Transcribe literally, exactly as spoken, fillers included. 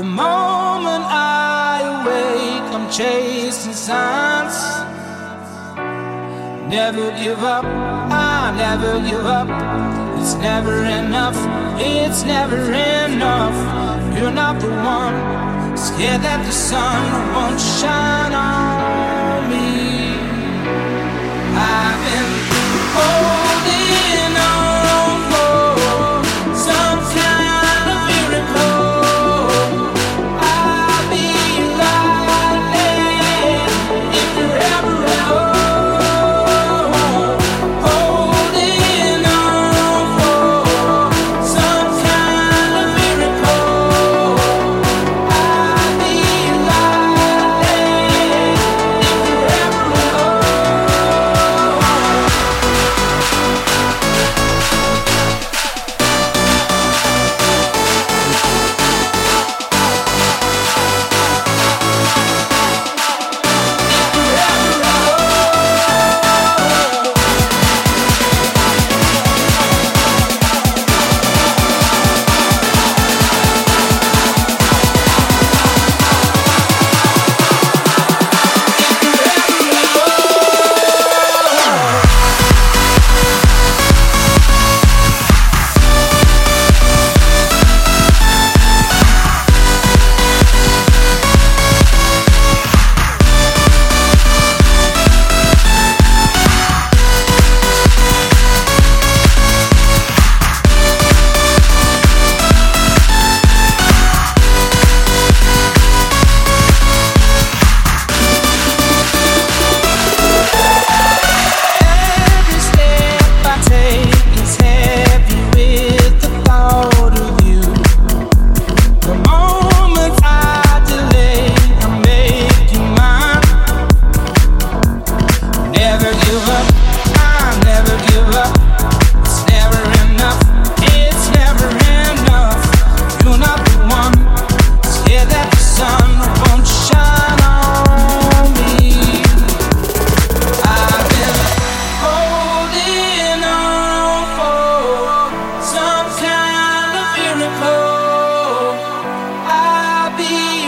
The moment I awake, I'm chasing signs. Never give up, I never give up. It's never enough, it's never enough. You're not the one, scared that the sun won't shine on me. I've been holding on for some kind of miracle. I'll be lightning if you're ever alone. Holding on for some kind of miracle. I'll be lightning if you're ever alone. Every step I take is heavy with the thought of you. The moments I delay, I make you mine. Never give up, I never give up. It's never enough, it's never enough. You're not the one, scared that the sun won't shine on me. I've been holding on for some kind of miracle. I'll be